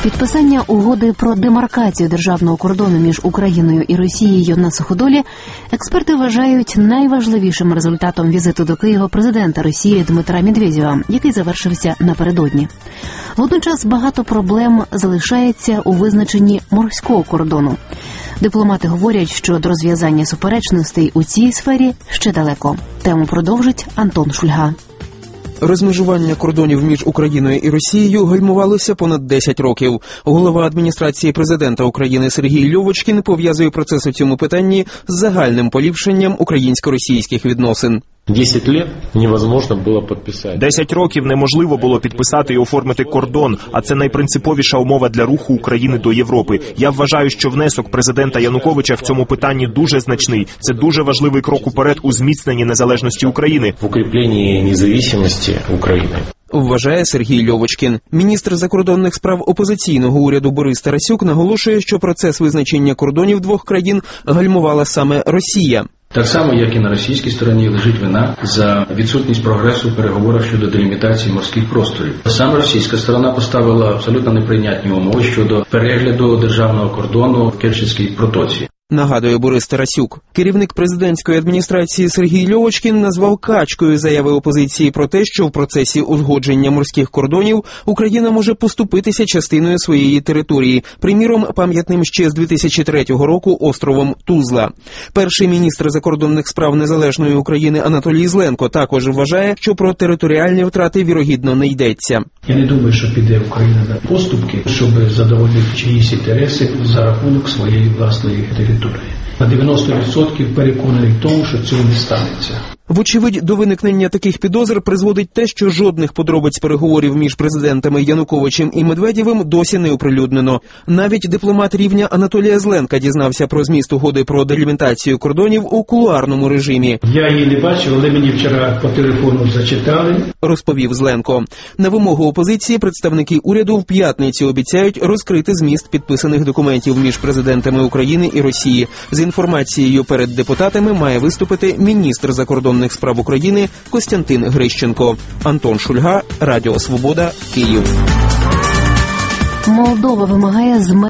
Підписання угоди про демаркацію державного кордону між Україною і Росією на Суходолі експерти вважають найважливішим результатом візиту до Києва президента Росії Дмитра Медведєва, який завершився напередодні. Водночас багато проблем залишається у визначенні морського кордону. Дипломати говорять, що до розв'язання суперечностей у цій сфері ще далеко. Тему продовжить Антон Шульга. Розмежування кордонів між Україною і Росією гальмувалося понад 10 років. Голова адміністрації президента України Сергій Льовочкін пов'язує процес у цьому питанні з загальним поліпшенням українсько-російських відносин. 10 років невозможно було підписати. 10 років неможливо було підписати і оформити кордон, а це найпринциповіша умова для руху України до Європи. Я вважаю, що внесок президента Януковича в цьому питанні дуже значний. Це дуже важливий крок уперед у зміцненні незалежності України. В укріпленні незалежності України. Вважає Сергій Льовочкін. Міністр закордонних справ опозиційного уряду Борис Тарасюк наголошує, що процес визначення кордонів двох країн гальмувала саме Росія. Так само, як і на російській стороні, лежить вина за відсутність прогресу в переговорах щодо делімітації морських просторів. Саме російська сторона поставила абсолютно неприйнятні умови щодо перегляду державного кордону в Керченській протоці. Нагадує Борис Тарасюк. Керівник президентської адміністрації Сергій Льовочкін назвав качкою заяви опозиції про те, що в процесі узгодження морських кордонів Україна може поступитися частиною своєї території, приміром, пам'ятним ще з 2003 року островом Тузла. Перший міністр закордонних справ незалежної України Анатолій Зленко також вважає, що про територіальні втрати вірогідно не йдеться. Я не думаю, що піде Україна на поступки, щоб задовольнити чиїсь інтереси за рахунок своєї власної території. На 90% переконаний в тому, що цього не станеться. Вочевидь, до виникнення таких підозр призводить те, що жодних подробиць переговорів між президентами Януковичем і Медведєвим досі не оприлюднено. Навіть дипломат рівня Анатолія Зленка дізнався про зміст угоди про делімітацію кордонів у кулуарному режимі. Я її не бачив, але мені вчора по телефону зачитали. Розповів Зленко. На вимогу опозиції представники уряду в п'ятницю обіцяють розкрити зміст підписаних документів між президентами України і Росії. З інформацією перед депутатами має виступити міністр закордонних справ України Костянтин Грищенко. Антон Шульга, Радіо Свобода, Київ. Молдова вимагає